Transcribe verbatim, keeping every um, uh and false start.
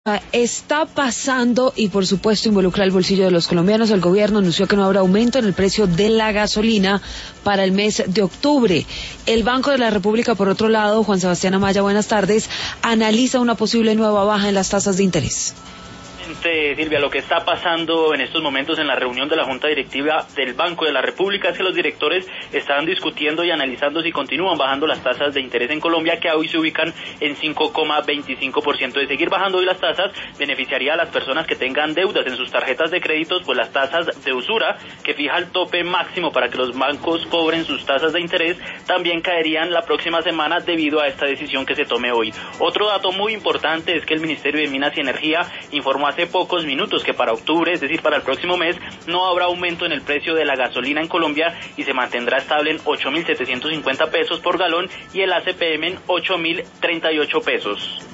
Está pasando y por supuesto involucra el bolsillo de los colombianos. El gobierno anunció que no habrá aumento en el precio de la gasolina para el mes de octubre. El Banco de la República, por otro lado, Juan Sebastián Amaya, buenas tardes, analiza una posible nueva baja en las tasas de interés. Silvia, lo que está pasando en estos momentos en la reunión de la Junta Directiva del Banco de la República es que los directores están discutiendo y analizando si continúan bajando las tasas de interés en Colombia, que hoy se ubican en cinco coma veinticinco por ciento. De seguir bajando hoy las tasas, beneficiaría a las personas que tengan deudas en sus tarjetas de créditos, pues las tasas de usura, que fija el tope máximo para que los bancos cobren sus tasas de interés, también caerían la próxima semana debido a esta decisión que se tome hoy. Otro dato muy importante es que el Ministerio de Minas y Energía informó hace pocos minutos que para octubre, es decir, para el próximo mes, no habrá aumento en el precio de la gasolina en Colombia y se mantendrá estable en ocho mil setecientos cincuenta pesos por galón y el A C P M en ocho mil treinta y ocho pesos.